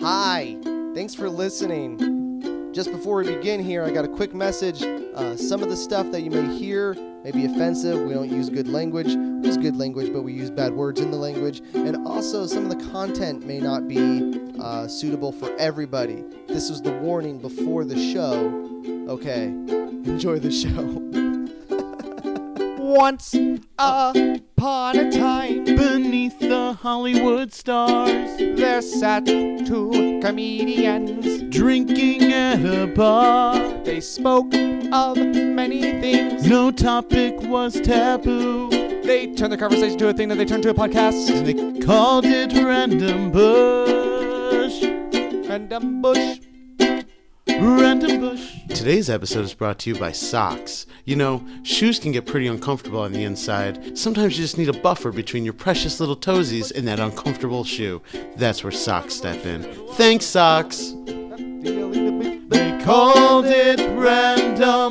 Hi, thanks for listening. Just before we begin here, I got a quick message. Some of the stuff that you may hear may be offensive. We don't use good language. We use good language, but we use bad words in the language. And also, some of the content may not be suitable for everybody. This was the warning before the show. Okay, enjoy the show. Once upon a time, beneath the Hollywood stars, there sat two comedians drinking at a bar. They spoke of many things. No topic was taboo. They turned the conversation to a thing that they turned to a podcast. And they called it Random Bush. Random Bush. Random Bush. Today's episode is brought to you by socks. You know, shoes can get pretty uncomfortable on the inside. Sometimes you just need a buffer between your precious little toesies and that uncomfortable shoe. That's where socks step in. Thanks, socks. They called it Random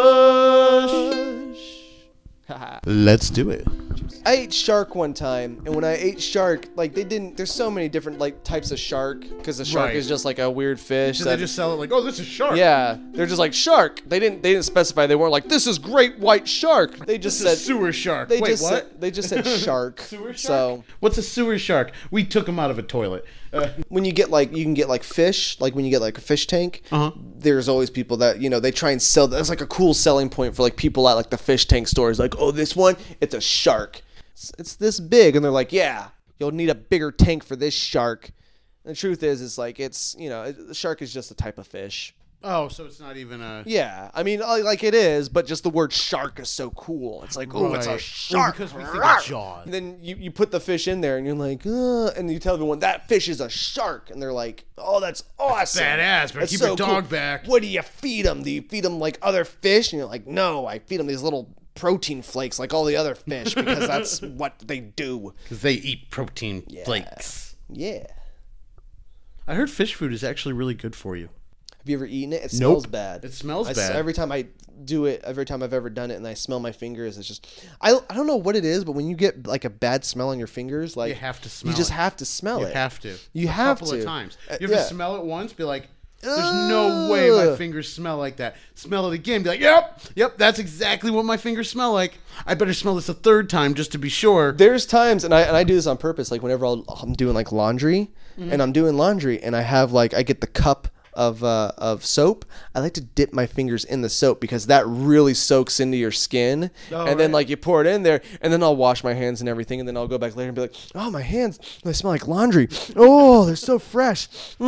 Bush. Let's do it. I ate shark one time, and when I ate shark, there's so many different, types of shark, because the shark Right. is just, a weird fish. So they just sell it like, oh, this is shark. Yeah, they're just like, shark. They didn't specify. They weren't like, this is great white shark. They just This said, is sewer shark. they Wait, just what? said, they just said shark. Sewer shark? So What's a sewer shark? We took him out of a toilet. when you get you can get fish, when you get a fish tank, there's always people that, they try and sell. That's like a cool selling point for people at the fish tank stores. Like, oh, this one, it's a shark. It's this big, and they're like, yeah, you'll need a bigger tank for this shark. And the truth is, the shark is just a type of fish. Oh, so it's not even a... Yeah, I mean, it is, but just the word shark is so cool. It's like, oh, it's a Right. shark. Well, because we think of Jaws. And then you put the fish in there, and you're like, and you tell everyone, that fish is a shark. And they're like, oh, that's awesome. Badass, but That's keep so your dog cool. back. What do you feed them? Do you feed them other fish? And you're like, no, I feed them these little protein flakes like all the other fish because that's what they do. Because they eat protein flakes. Yeah. I heard fish food is actually really good for you. Have you ever eaten it? It Nope. smells bad. It smells bad. Every time I do it, every time I've ever done it, and I smell my fingers, it's just I don't know what it is, but when you get a bad smell on your fingers, You have to smell you just it. have to smell You it. have to. You a have couple to. of times. You have Yeah. to smell it once, be like, there's no way my fingers smell like that. Smell it again, be like, yep, that's exactly what my fingers smell like. I better smell this a third time just to be sure. There's times, and I do this on purpose, whenever I'm doing laundry, and I'm doing laundry, and I have I get the cup of soap. I like to dip my fingers in the soap because that really soaks into your skin. And then you pour it in there, and then I'll wash my hands and everything, and then I'll go back later and be like, oh, my hands, they smell like laundry. Oh, they're so fresh. Stand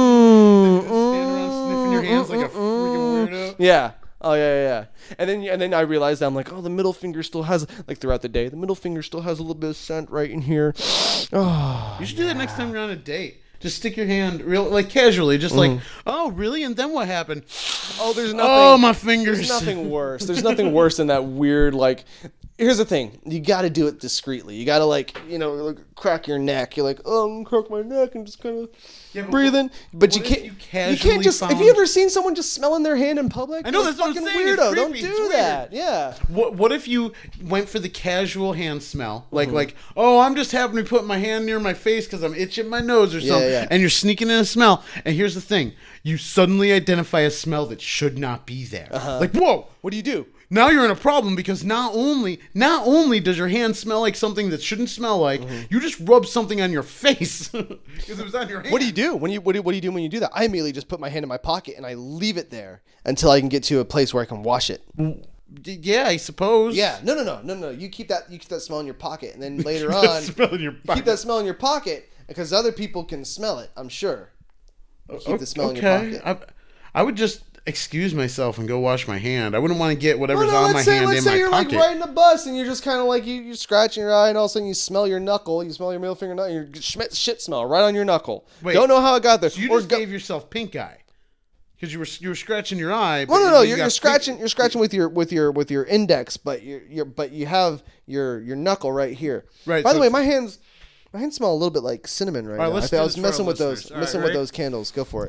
around sniffing your hands like a freaking weirdo. Yeah. Oh yeah. And then I realized that I'm like, oh, the middle finger still has throughout the day, the middle finger still has a little bit of scent right in here. Oh, You should do that next time you're on a date. Just stick your hand casually, just oh, really? And then what happened? oh, there's nothing. Oh, my fingers. There's nothing worse. There's nothing worse than that weird Here's the thing. You got to do it discreetly. You got to crack your neck. You're like, oh, I'm gonna crack my neck and just kind of breathing. But you what if can't. you You casually can't just. Have found- you ever seen someone just smelling their hand in public? I know, You're a that's what I'm fucking saying. It's weirdo. Don't creepy. do It's weird. that. Yeah. What if you went for the casual hand smell? Oh, I'm just happening to put my hand near my face because I'm itching my nose or something. yeah. And you're sneaking in a smell. And here's the thing. You suddenly identify a smell that should not be there. Whoa. What do you do? Now you're in a problem because not only does your hand smell like something that shouldn't smell like, you just rubbed something on your face because it was on your hand. What do you do when you do when you do that? I immediately just put my hand in my pocket and I leave it there until I can get to a place where I can wash it. Yeah, I suppose. Yeah, no. You keep that smell in your pocket, and then later on, smell in your keep pocket. that smell in your pocket because other people can smell it. I'm sure. Keep the smell in your pocket. I would just excuse myself and go wash my hand. I wouldn't want to get whatever's Well, no, on my hand let's in say my you're pocket. riding a bus and you're just kind of you're scratching your eye, and all of a sudden you smell your knuckle. You smell your middle finger, and your shit smell right on your knuckle. Wait, don't know how it got there. So you just gave yourself pink eye because you were scratching your eye. But No. you You're got scratching. You're scratching with your index, but you have your knuckle right here. Right, By so the way, it's- my hands smell a little bit like cinnamon right All right, now. let's I do was this for our messing with listeners. those All right, messing with ready? those candles. Go for it.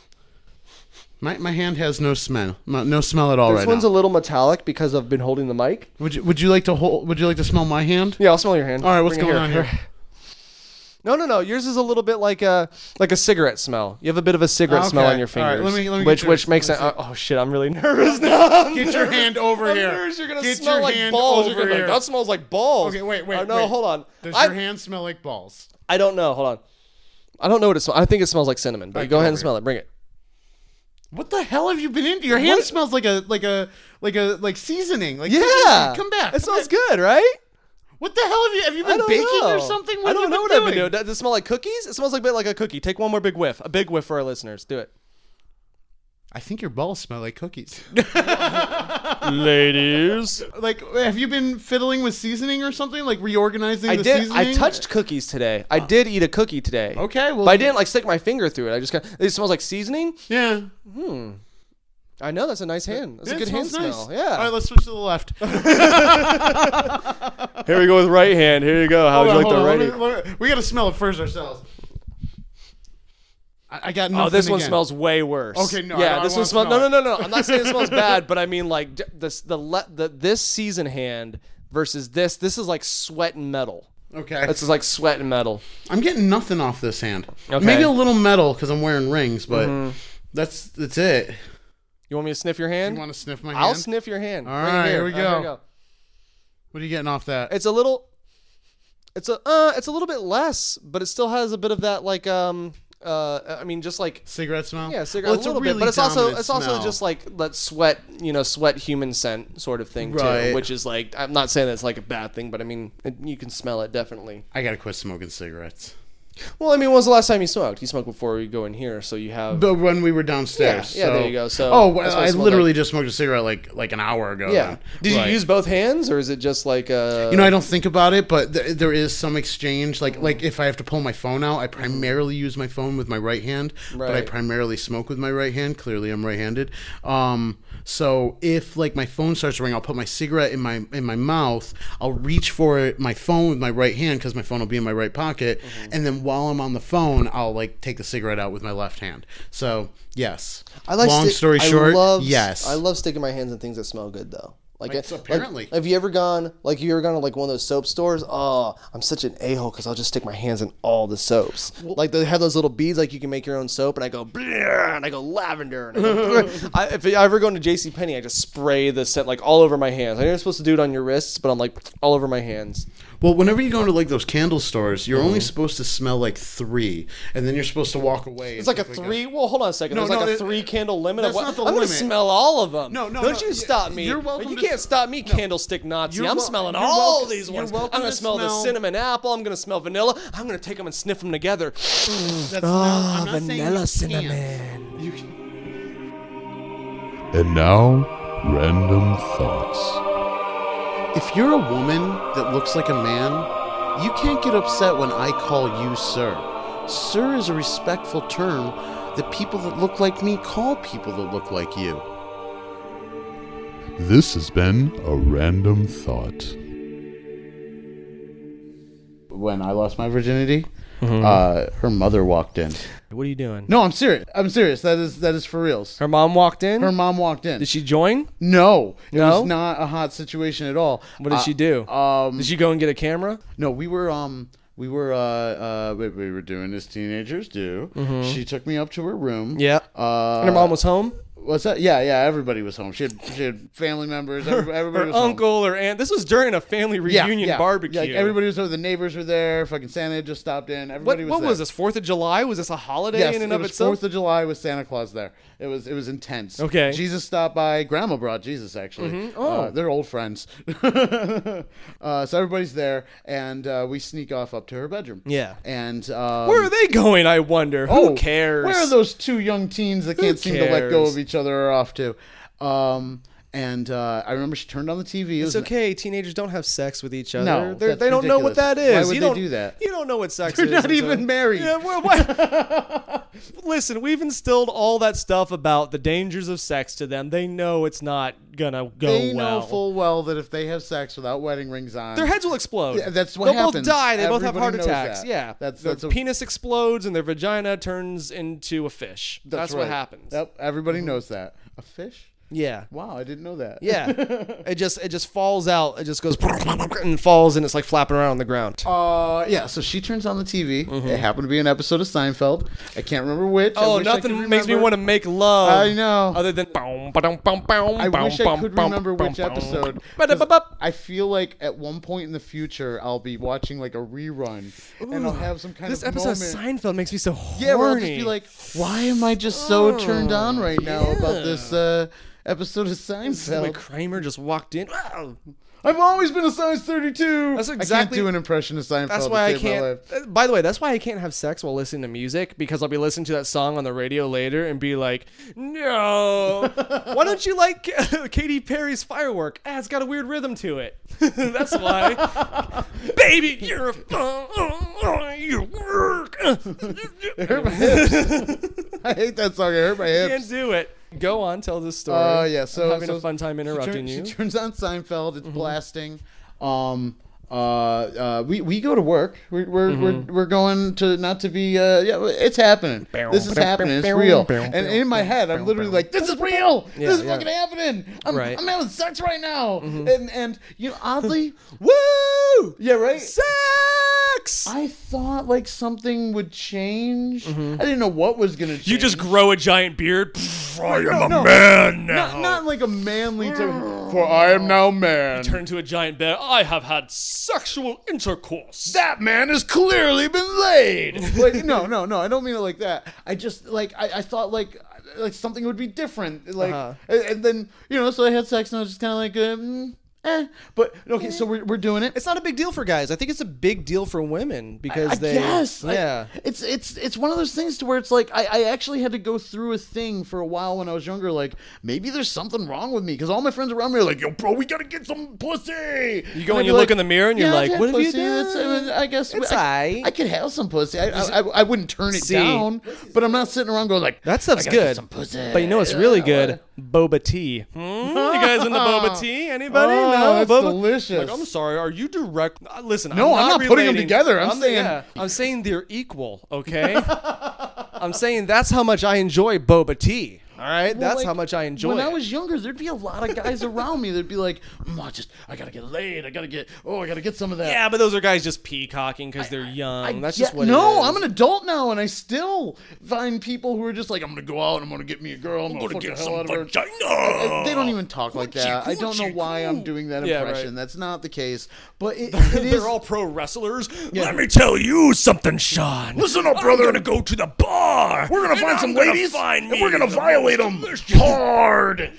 My hand has no smell at all This right one's now. a little metallic because I've been holding the mic. Would you like to smell my hand? Yeah, I'll smell your hand. All right, what's Bring it going on here? No. Yours is a little bit like a cigarette smell. You have a bit of a cigarette smell on your All right, fingers. let me which makes it. Oh shit! I'm really nervous now. Get your hand over I'm here. nervous you're gonna Get smell your like hand balls. over You're gonna be here. like, that smells like balls. Okay, wait. No, wait. hold on. Does your hand smell like balls? I don't know. Hold on. I don't know what it smells. I think it smells like cinnamon. But Right, go get ahead and over smell it. Bring it. What the hell have you been into? Your hand smells like seasoning. Like Yeah. seasoning. Come back. It smells good, right? What the hell have you I been don't baking know. or something? I don't know what I've been doing. doing. Does it smell like cookies? It smells like a bit like a cookie. Take one more big whiff. A big whiff for our listeners. Do it. I think your balls smell like cookies. Ladies. Like, have you been fiddling with seasoning or something? Like reorganizing the I seasoning? touched cookies today. I did eat a cookie today. Okay, well, But I didn't like stick my finger through it. I just it smells like seasoning. Yeah. I know that's a nice hand. That's Yeah, a it good hand smells nice. smell. Yeah. All right, let's switch to the left. Here we go with right hand. Here you go. How would you like the righty? We got to smell it first ourselves. I got nothing. Oh, this one again. smells way worse. Okay, no, Yeah, I this wanna one smells. smell No. I'm not saying it smells bad, but I mean like this season hand versus this. This is like sweat and metal. Okay. This is like sweat and metal. I'm getting nothing off this hand. Okay. Maybe a little metal because I'm wearing rings, but that's it. You want me to sniff your hand? You want to sniff my hand? I'll sniff your hand. All Right right, here. here we All right, go. What are you getting off that? It's a little. It's a little bit less, but it still has a bit of that like I mean just like Cigarette smell? yeah, cigarette Well, it's a little really bit, but it's also dominant smell. just like that sweat, sweat human scent sort of thing Right. too, which is like I'm not saying that's like a bad thing, but I mean you can smell it definitely. I got to quit smoking cigarettes. Well, I mean, when was the last time you smoked? You smoked before you go in here, so you have. But when we were downstairs. Yeah, there you go. So oh, that's what I it smelled literally like. just smoked a cigarette like an hour ago. Yeah. then. Did Right. you use both hands, or is it just like I don't think about it, but there is some exchange. Like if I have to pull my phone out, I primarily use my phone with my right hand, but I Right. primarily smoke with my right hand. Clearly, I'm right-handed. So if like my phone starts to ring, I'll put my cigarette in my mouth. I'll reach for my phone with my right hand because my phone will be in my right pocket, and then while I'm on the phone, I'll like take the cigarette out with my left hand. So yes. Long story short, yes. I love sticking my hands in things that smell good, though. Like, Like, so apparently. have you ever gone to like one of those soap stores? Oh, I'm such an a-hole because I'll just stick my hands in all the soaps. Like they have those little beads, like you can make your own soap, and I go bleh, and I go lavender, and I go bleh. If I ever go into JCPenney, I just spray the scent like all over my hands. I know you're supposed to do it on your wrists, but I'm like all over my hands. Well, whenever you go into like those candle stores, you're only supposed to smell like 3, and then you're supposed to walk away. It's like a 3. Well, hold on a second. No, There's like no, a 3 candle limit. that's Of not the I'm limit. gonna smell all of them. No, Don't you stop me. You're welcome You to can't stop me, candlestick Nazi. You're I'm wel- smelling you're all welcome- these you're ones. welcome I'm gonna to smell the smell- cinnamon apple. I'm gonna smell vanilla. I'm gonna take them and sniff them together. That's not, I'm not saying you can't. cinnamon. You can- And now, random thoughts. If you're a woman that looks like a man, you can't get upset when I call you sir. Sir is a respectful term that people that look like me call people that look like you. This has been a random thought. When I lost my virginity, her mother walked in. What are you doing? No, I'm serious. I'm serious. That is for reals. Her mom walked in. Her mom walked in. Did she join? No, it No? was not a hot situation at all. What did she do? Did she go and get a camera? No, we were doing as teenagers do. She took me up to her room. Yeah. And her mom was home. What's that? Yeah, everybody was home. She had family members. Everybody Her was home. uncle or aunt. This was during a family reunion barbecue. Like everybody was there. The neighbors were there. Fucking Santa had just stopped in. Everybody What was was there. this? 4th of July? Was this a holiday Yes, in and it of was itself? 4th of July with Santa Claus there. It was intense. Okay. Jesus stopped by. Grandma brought Jesus, actually. Oh. They're old friends. So everybody's there, and we sneak off up to her bedroom. Yeah. And Where are they going, I wonder? Who cares? Where are those two young teens that can't seem to let go cares? of each other are off to? And I remember she turned on the TV. It's okay. Teenagers don't have sex with each other. No, They that's don't know what ridiculous. that is. Why would you they don't do that? You don't know what sex They're is. not until- even married. Yeah, well, what? Listen, we've instilled all that stuff about the dangers of sex to them. They know it's not gonna go They well. know full well that if they have sex without wedding rings on, Their heads will explode. Yeah, that's what They'll happens. both die. They both have Everybody heart knows attacks. that. Yeah. That's their a- penis explodes and their vagina turns into a fish. That's what right. happens. Yep, everybody knows that. A fish? Yeah. Wow, I didn't know that. Yeah. It just falls out. It just goes and falls, and it's like flapping around on the ground. Yeah, so she turns on the TV. It happened to be an episode of Seinfeld. I can't remember which. I Oh, wish I could nothing makes me remember. want to make love. I know. Other than I wish I could remember which episode. 'Cause I feel like at one point in the future I'll be watching like a rerun, and I'll have some kind This of episode moment. of Seinfeld makes me so horny. Yeah, where I'll just be like, why am I just so turned on right now about this episode of Seinfeld? Like Kramer just walked in. Wow. I've always been a size 32. That's I can't exactly- do an impression of Seinfeld. That's to why I save my can't. life. By the way, that's why I can't have sex while listening to music, because I'll be listening to that song on the radio later and be like, "No, why don't you like Katy Perry's Firework? Ah, it's got a weird rhythm to it." That's why. Baby, you're you work. It hurt my hips. I hate that song. It hurt my hips. Can't do it. Go on, tell the story. Yeah, so I'm having so a fun time interrupting you. She turns on Seinfeld. It's blasting. We go to work. We're going to not to be. Yeah, it's happening. This is happening. It's real. And in my head, I'm literally like, this is real. This is fucking happening. I'm having sex right now. And you know, oddly, Woo! yeah, right. Sex! I thought like something would change. I didn't know what was gonna change. You just grow a giant beard. I am No, a man now. Not like a manly term. For I am now man. Turn to a giant bear. I have had sexual intercourse. That man has clearly been laid. Like, no, I don't mean it like that. I just like I thought like something would be different. Like, and then so I had sex and I was just kind of like, But okay, so we're doing it. It's not a big deal for guys. I think it's a big deal for women because I they. guess. Yeah. It's one of those things to where it's like I actually had to go through a thing for a while when I was younger. Like maybe there's something wrong with me because all my friends around me are like, "Yo, bro, we gotta get some pussy." You go and you look in the mirror and you're like, I've "What had have you pussy. done?" I guess It's I could have some pussy. I wouldn't turn it See. down, but I'm not sitting around going like, That stuff's "I gotta get good. some pussy." But you know what's really good? Boba tea. You guys into boba tea? Anybody? Oh, No, that's boba. delicious. Like, I'm sorry. Are you direct? Listen, No, I'm not putting them relating. together. I'm saying- I'm saying they're equal. Okay. I'm saying that's how much I enjoy boba tea. All right, Well, that's like, how much I enjoy When it. I was younger, there'd be a lot of guys around me that'd be like, I gotta get laid. I gotta get some of that. Yeah, but those are guys just peacocking because they're young. That's just what No, it is. I'm an adult now, and I still find people who are just like, I'm gonna go out and I'm gonna get me a girl. I'm gonna get the hell out of her. They don't even talk like that. I don't know why I'm doing that Yeah, impression. right. That's not the case. But it is. They're all pro wrestlers. Let me tell you something, Sean. Listen up, brother. I'm gonna go to the bar. We're gonna find some ladies, and we're gonna the violate them hard.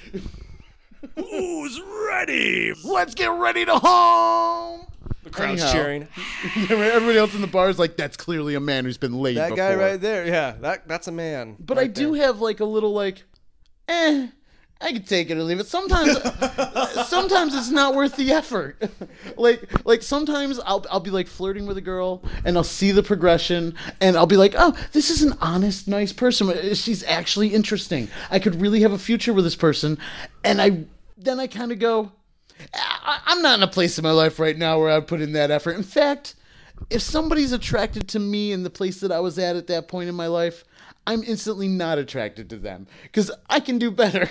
Who's ready? Let's get ready to home. The crowd's Anyhow. cheering. Everybody else in the bar is like, that's clearly a man who's been laid That before. guy right there. Yeah, that's a man. But right I do there. have like a little like, I could take it or leave it. Sometimes, sometimes it's not worth the effort. like sometimes I'll be like flirting with a girl and I'll see the progression and I'll be like, oh, this is an honest, nice person. She's actually interesting. I could really have a future with this person. And then I kind of go, I'm not in a place in my life right now where I'd put in that effort. In fact, if somebody's attracted to me in the place that I was at that point in my life, I'm instantly not attracted to them because I can do better.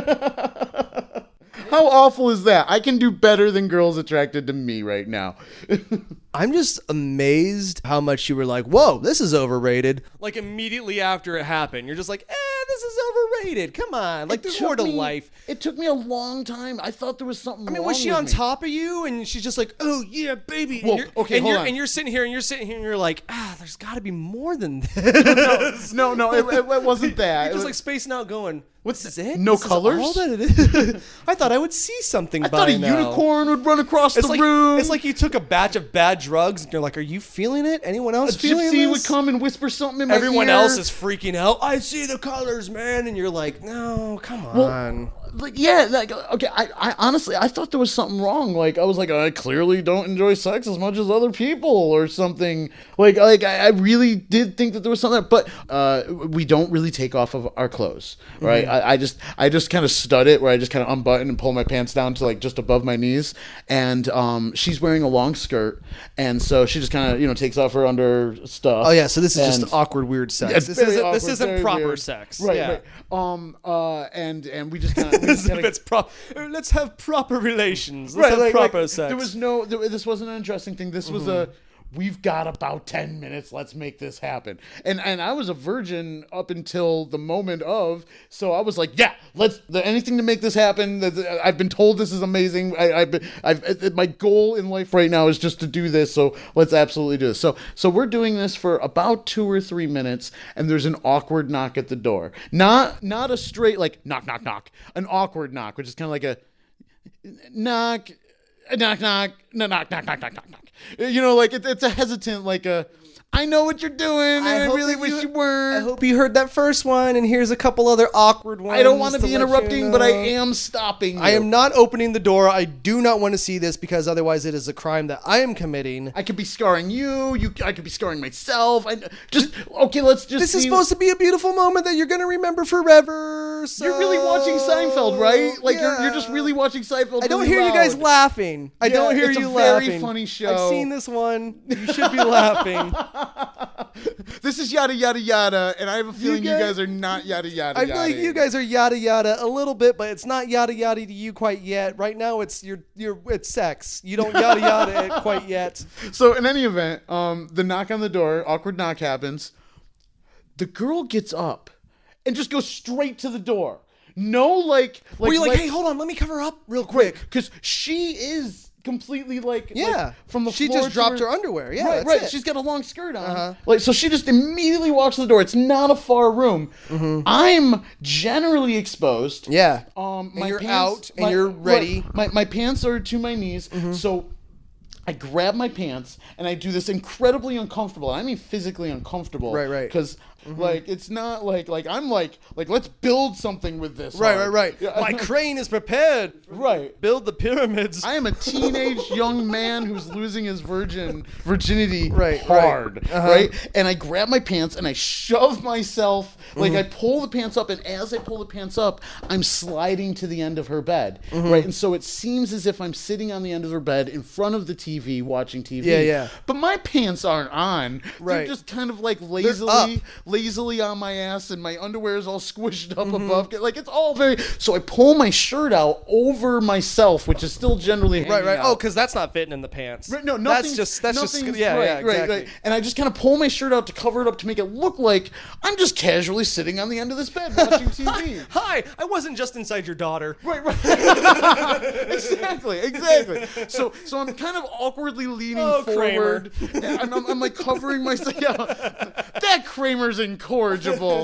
How awful is that? I can do better than girls attracted to me right now. I'm just amazed how much you were like, whoa, this is overrated. Like immediately after it happened, you're just like, this is overrated. Come on. Like there's more to life. It took me a long time. I thought there was something wrong. I mean, was she with on me. top of you and she's just like, oh yeah, baby. Well, and you're, okay, hold on. And you're sitting here and you're like, there's got to be more than this. No, it wasn't that. You're It just was- like spacing out going, what's this it? No This is colors? all that it is? I thought I would see something I by thought a now. unicorn would run across It's the like, room. it's like you took a batch of bad drugs and you're like, are you feeling it? Anyone else a feeling gypsy this? would come and whisper something in my Everyone ear. else is freaking out. I see the colors, man. And you're like, no, come on. Like, yeah, like, okay, I honestly, I thought there was something wrong. Like, I was like, I clearly don't enjoy sex as much as other people or something. Like I really did think that there was something, but we don't really take off of our clothes, right? Mm-hmm. I just kind of stud it where I just kind of unbutton and pull my pants down to like just above my knees. And she's wearing a long skirt. And so she just kind of, takes off her under stuff. Oh, yeah. So this is And- just awkward, weird sex. It's This very isn't, awkward, this isn't very proper weird. sex. Right, yeah. right. And we just kind Let's have proper relations. Let's have like, proper like, sex. There was no. This wasn't an undressing thing. This was a. We've got about 10 minutes. Let's make this happen. And I was a virgin up until the moment of. So I was like, yeah, anything to make this happen. I've been told this is amazing. My goal in life right now is just to do this. So let's absolutely do this. So we're doing this for about 2 or 3 minutes, and there's an awkward knock at the door. Not a straight like knock knock knock. An awkward knock, which is kind of like a knock. Knock, knock, knock, knock, knock, knock, knock, knock. You know, like it's a hesitant, like a, I know what you're doing, and I really wish you weren't. I hope you heard that first one, and here's a couple other awkward ones. I don't want to be let interrupting, you know. but I am stopping you. I am not opening the door. I do not want to see this because otherwise it is a crime that I am committing. I could be scarring you. I could be scarring myself. Okay, let's just. This is supposed to be a beautiful moment that you're going to remember forever. So... You're really watching Seinfeld, right? Like yeah. you're just really watching Seinfeld. I don't really hear loud. you guys laughing. I don't hear you laughing. It's a very funny show. I've seen this one. You should be laughing. This is yada yada yada, and I have a feeling you guys are not yada yada. I feel like you guys are yada yada a little bit, but it's not yada yada to you quite yet. Right now, it's it's sex. You don't yada yada it quite yet. So in any event, the knock on the door, awkward knock happens. The girl gets up and just goes straight to the door. No, like Were you like, hey, hold on, let me cover up real quick, because she is completely like from the she floor just to dropped her underwear. Yeah, that's right. it. She's got a long skirt on. Like, so she just immediately walks to the door. It's not a far room. I'm generally exposed. Yeah. My you're pants, out and you're ready. My pants are to my knees. So I grab my pants and I do this incredibly uncomfortable. I mean physically uncomfortable. Right. Because like it's not like I'm like let's build something with this. Right. Yeah. My crane is prepared. Right. Build the pyramids. I am a teenage young man who's losing his virginity Right. hard, right? And I grab my pants and I shove myself, like I pull the pants up, and as I pull the pants up, I'm sliding to the end of her bed, right? And so it seems as if I'm sitting on the end of her bed in front of the TV watching TV. Yeah. But my pants aren't on. Right. They're just kind of like lazily on my ass, and my underwear is all squished up above. Like it's all very. So I pull my shirt out over myself, which is still generally hanging Right. out. Oh, because that's not fitting in the pants. Right, no, that's just nothing's- yeah, exactly. Right. And I just kind of pull my shirt out to cover it up to make it look like I'm just casually sitting on the end of this bed watching TV. Hi, I wasn't just inside your daughter. Right. Exactly. So I'm kind of awkwardly leaning forward. I'm like covering myself. Yeah, that Kramer's incorrigible.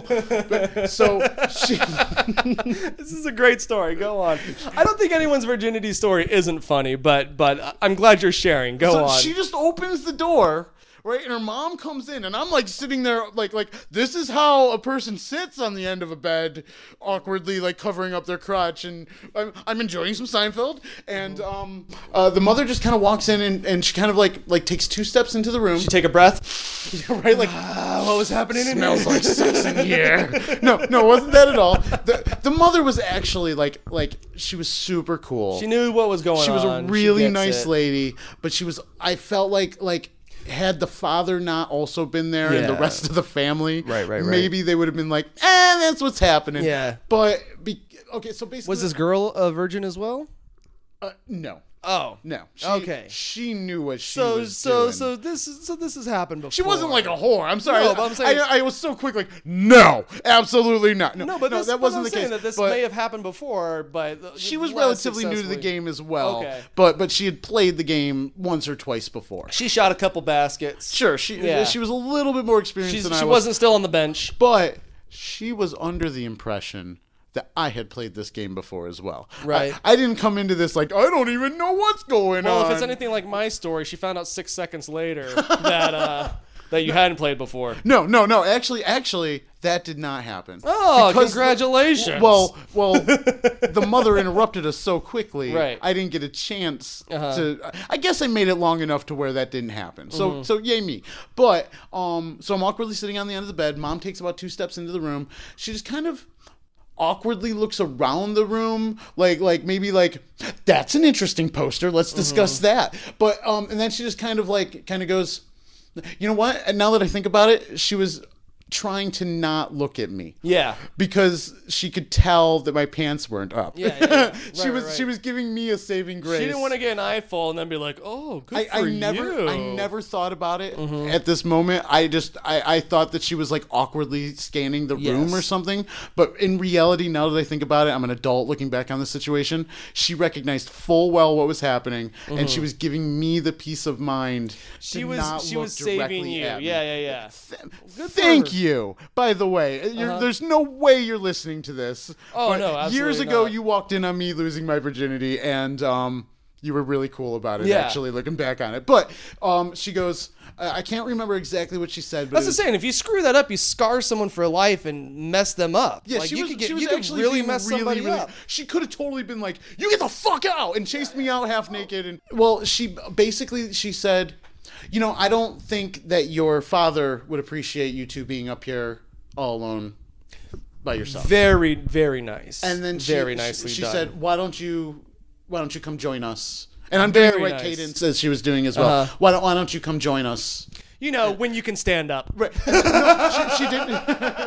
So she. This is a great story. Go on. I don't think anyone's virginity story isn't funny, but I'm glad you're sharing. Go on. She just opens the door, right? And her mom comes in, and I'm like sitting there, like this is how a person sits on the end of a bed, awkwardly, like covering up their crotch. And I'm enjoying some Seinfeld, and the mother just kind of walks in, and she kind of like takes 2 steps into the room. She take a breath. Right, like What was happening in smells here? like sex in here. No, it wasn't that at all. The mother was actually like she was super cool. She knew what was going on. She was a really gets nice it. lady, but I felt like had the father not also been there and the Yeah. rest of the family, Right. maybe they would have been like, that's what's happening. Yeah. But okay, so basically, Was this girl a virgin as well? no. Oh. No. Okay. She knew what she So was doing. this has happened before. She wasn't like a whore. I'm sorry. No, but I'm saying- I was so quick, like, no, absolutely not. No, but that wasn't the case. That this but may have happened before, but she was less relatively new to the successfully. game as well. Okay. But she had played the game once or twice before. She shot a couple baskets. Sure, she Yeah. was a little bit more experienced than I She was. wasn't still on the bench. But she was under the impression that I had played this game before as well. Right. I didn't come into this like, I don't even know what's going on. Well, if it's anything like my story, she found out 6 seconds later that you hadn't played before. No. Actually, that did not happen. Oh, Because congratulations. Well, the mother interrupted us so quickly. Right. I didn't get a chance to. I guess I made it long enough to where that didn't happen. So yay me. But so I'm awkwardly sitting on the end of the bed. Mom takes about 2 steps into the room. She just kind of awkwardly looks around the room, like maybe like, that's an interesting poster. Let's discuss that. But and then she just kind of goes, you know what? And now that I think about it, she was trying to not look at me. Yeah. Because she could tell that my pants weren't up. Yeah. She was giving me a saving grace. She didn't want to get an eyeful and then be like, "Oh, good for you." I never thought about it at this moment. I thought that she was like awkwardly scanning the room or something. But in reality, now that I think about it, I'm an adult looking back on the situation. She recognized full well what was happening, and she was giving me the peace of mind. She was saving you. Yeah. Thank you. By the way, there's no way you're listening to this. Oh, but no, absolutely years ago, not. you walked in on me losing my virginity, and you were really cool about it, actually, looking back on it. But she goes, I can't remember exactly what she said. But That's the saying. If you screw that up, you scar someone for life and mess them up. Yeah, like, she you was could actually really being mess somebody up. She could have totally been like, "You get the fuck out," and chased me out half naked. And well, she said, "You know, I don't think that your father would appreciate you two being up here all alone by yourself." Very, very nice. And then very nicely she done. said, "Why don't you come join us?" And I'm doing the right cadence as she was doing as well. Why don't you come join us? You know, when you can stand up. Right. No, she didn't.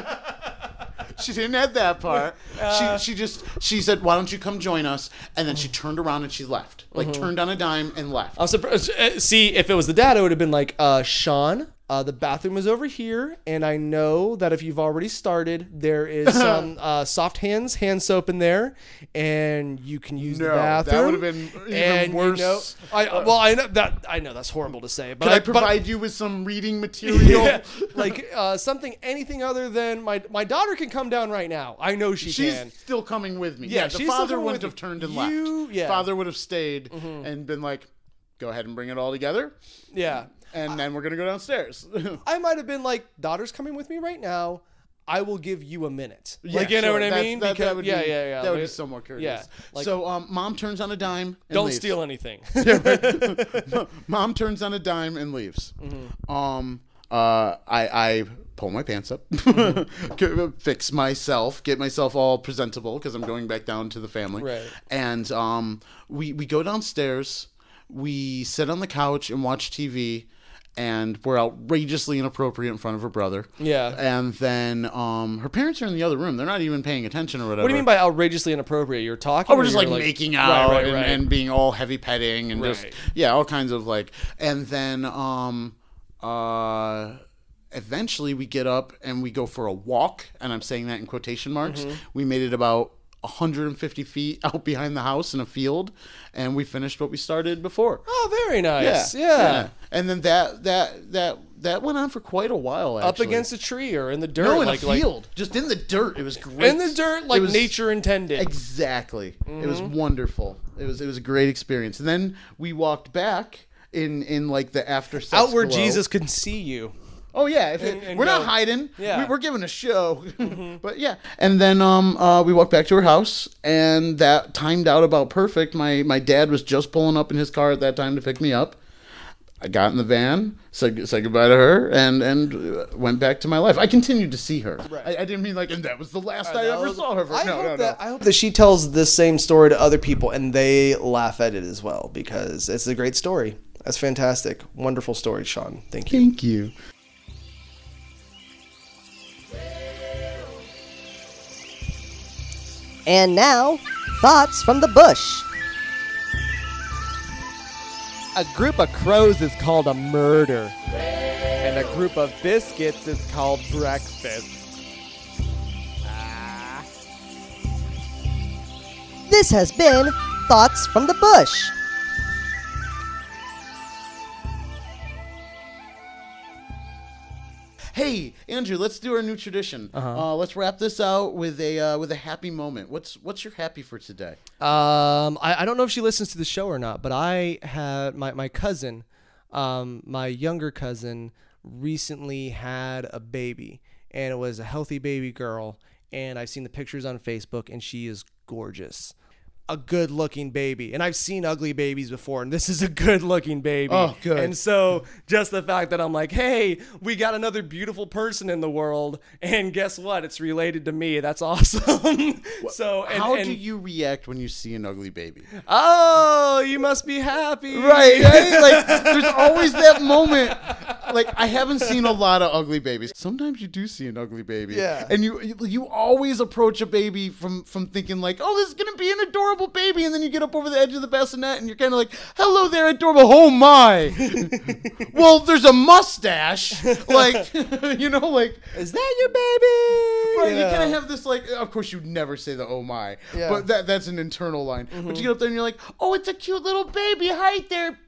She didn't add that part. She said, "Why don't you come join us?" And then she turned around and she left. Like turned on a dime and left. I'm surprised. See, if it was the dad, it would have been like, Sean, the bathroom is over here, and I know that if you've already started, there is some soft hand soap in there, and you can use the bathroom. That would have been even worse. I know that's horrible to say, but Can I provide you with some reading material? Yeah, like anything other than my daughter can come down right now. I know she's can. She's still coming with me. Yeah, the she's father still wouldn't coming have turned and with left. Father would have stayed and been like, "Go ahead and bring it all together." Yeah. And then we're going to go downstairs. I might have been like, "Daughter's coming with me right now. I will give you a minute." Yeah, like, you know what I mean? That would be, yeah. That would be so more curious. Yeah. Like, so mom turns on a dime and don't leaves. steal anything. Mom turns on a dime and leaves. I pull my pants up, fix myself, get myself all presentable because I'm going back down to the family. Right. And we go downstairs. We sit on the couch and watch TV. And we're outrageously inappropriate in front of her brother. Yeah. And then her parents are in the other room. They're not even paying attention or whatever. What do you mean by outrageously inappropriate? You're talking? Oh, we're just like making out right. and being all heavy petting and just all kinds of like. And then eventually we get up and we go for a walk, and I'm saying that in quotation marks. We made it about 150 feet out behind the house in a field, and we finished what we started before. Oh, very nice. Yeah. And then that went on for quite a while, actually. Up against a tree or in the dirt. No, in a field. Just in the dirt. It was great. In the dirt, like nature intended. Exactly. It was wonderful. It was a great experience. And then we walked back in like the after sex out where glow. Jesus can see you. Oh yeah, and we're go, not hiding. Yeah. We're giving a show. But yeah, and then we walked back to her house, and that timed out about perfect. My dad was just pulling up in his car at that time to pick me up. I got in the van, said goodbye to her, and went back to my life. I continued to see her. Right. I didn't mean like, and that was the last I ever saw her. I hope that she tells this same story to other people, and they laugh at it as well, because it's a great story. That's fantastic. Wonderful story, Sean. Thank you. Thank you. And now, thoughts from the bush. A group of crows is called a murder. And a group of biscuits is called breakfast. This has been Thoughts from the Bush. Hey, Andrew, let's do our new tradition. Let's wrap this out with a happy moment. What's your happy for today? I don't know if she listens to the show or not, but I had my cousin, my younger cousin, recently had a baby, and it was a healthy baby girl, and I've seen the pictures on Facebook, and she is gorgeous. A good-looking baby. And I've seen ugly babies before, and this is a good-looking baby. Oh, good. And so just the fact that I'm like, hey, we got another beautiful person in the world, and guess what? It's related to me. That's awesome. How do you react when you see an ugly baby? Oh, you must be happy. Right? Like, there's always that moment. like I haven't seen a lot of ugly babies. Sometimes you do see an ugly baby. Yeah. And you always approach a baby from thinking like, oh, this is gonna be an adorable baby, and then you get up over the edge of the bassinet and you're kind of like, hello there, adorable. Oh my. Well, there's a mustache. Like, you know, like. Is that your baby? Right, you kind of have this like. Of course, you'd never say the "oh my," Yeah. but that's an internal line. But you get up there and you're like, "Oh, it's a cute little baby. Hi there,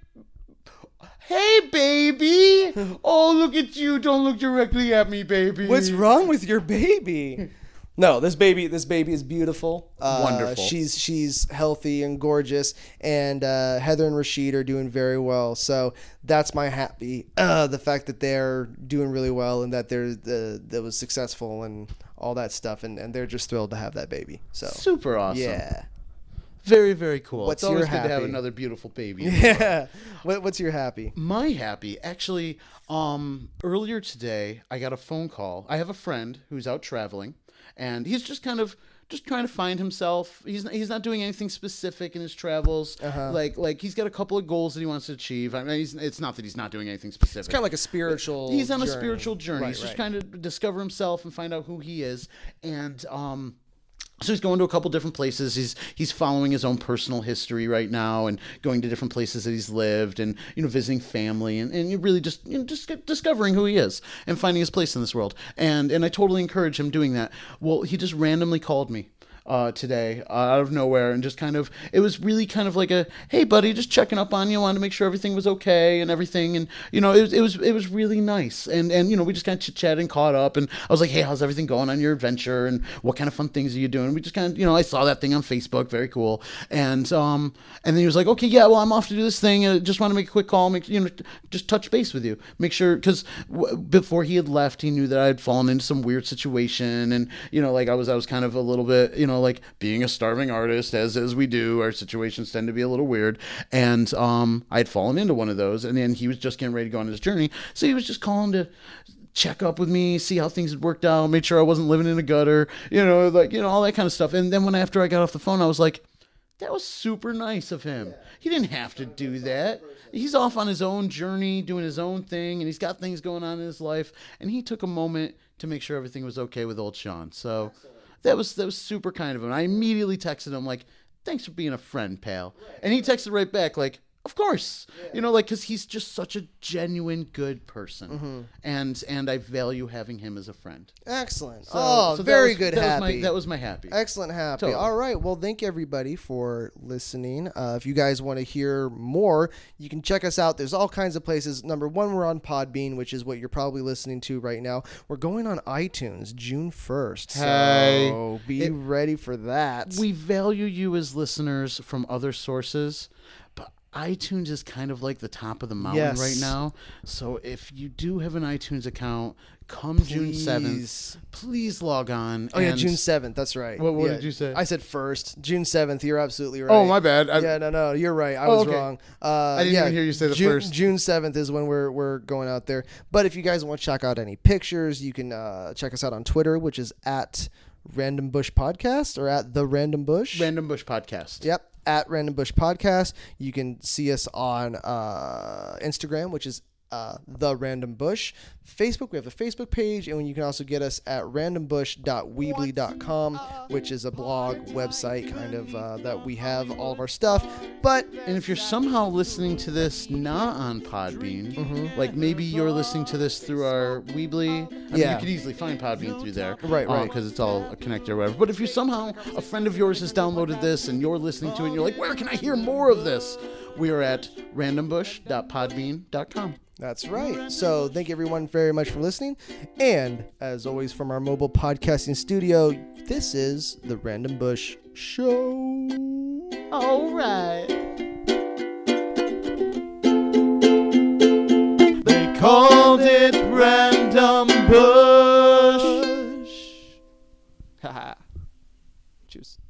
hey baby. Oh, look at you. Don't look directly at me, baby. What's wrong with your baby? No, this baby is beautiful. Wonderful. She's healthy and gorgeous, and Heather and Rashid are doing very well. So that's my happy. The fact that they're doing really well and that that was successful and all that stuff, and they're just thrilled to have that baby. So Super awesome. yeah, Very, very cool. What's it's always your good to have happy? another beautiful baby. in the world. yeah. What's your happy? My happy, actually, earlier today, I got a phone call. I have a friend who's out traveling, and he's just trying to find himself. He's not doing anything specific in his travels. Like he's got a couple of goals that he wants to achieve. I mean, it's not that he's not doing anything specific. It's kind of like a spiritual. He's on a journey. spiritual journey. Right, He's just right. trying to discover himself and find out who he is. And so he's going to a couple different places. He's following his own personal history right now and going to different places that he's lived and, you know, visiting family and you really just, you know, just discovering who he is and finding his place in this world. And I totally encourage him doing that. Well, he just randomly called me today out of nowhere and just kind of, it was really kind of like a, hey buddy, just checking up on you, wanted to make sure everything was okay and everything. And, you know, it was really nice. And, you know, we just kind of chit-chatted and caught up, and I was like, hey, how's everything going on your adventure and what kind of fun things are you doing? We just kind of, you know, I saw that thing on Facebook, very cool. And then he was like, okay, yeah, well, I'm off to do this thing. I just want to make a quick call, just touch base with you, make sure, because before he had left, he knew that I had fallen into some weird situation. And, you know, like I was kind of a little bit, you know, like being a starving artist, as we do, our situations tend to be a little weird. And I had fallen into one of those, and then he was just getting ready to go on his journey. So he was just calling to check up with me, see how things had worked out, make sure I wasn't living in a gutter, you know, like, you know, all that kind of stuff. And then after I got off the phone, I was like, that was super nice of him. He didn't have to do that. He's off on his own journey, doing his own thing, and he's got things going on in his life. And he took a moment to make sure everything was okay with old Sean. So that was super kind of him. I immediately texted him like, thanks for being a friend, pal. And he texted right back like, of course, you know, like, because he's just such a genuine good person, and I value having him as a friend. Excellent. So very good. That Happy. that was my happy. Excellent, happy. Totally. All right. Well, thank you everybody for listening. If you guys want to hear more, you can check us out. There's all kinds of places. Number one, we're on Podbean, which is what you're probably listening to right now. We're going on iTunes June 1st. Hey. So be ready for that. We value you as listeners from other sources, but iTunes is kind of like the top of the mountain Yes. right now. So if you do have an iTunes account, come June 7th, please log on. Oh, yeah, and- June 7th. That's right. What Yeah. did you say? I said 1st. June 7th. You're absolutely right. Oh, my bad. Yeah, no, you're right. I was okay. wrong. I didn't even hear you say the June, first. June 7th is when we're going out there. But if you guys want to check out any pictures, you can check us out on Twitter, which is at Random Bush Podcast or at The Random Bush. Random Bush Podcast. Yep, at Random Bush Podcast. You can see us on Instagram, which is The Random Bush. Facebook, we have a Facebook page, and you can also get us at randombush.weebly.com, which is a blog website kind of that we have all of our stuff. But And if you're somehow listening to this not on Podbean, like maybe you're listening to this through our Weebly, I mean, Yeah. you could easily find Podbean through there. Right. Because it's all connected or whatever. But if you somehow, a friend of yours has downloaded this and you're listening to it and you're like, where can I hear more of this? We are at randombush.podbean.com. that's right. So thank you everyone very much for listening. And as always, from our mobile podcasting studio, this is The Random Bush Show. All right. They called it Random Bush. Haha. Choose.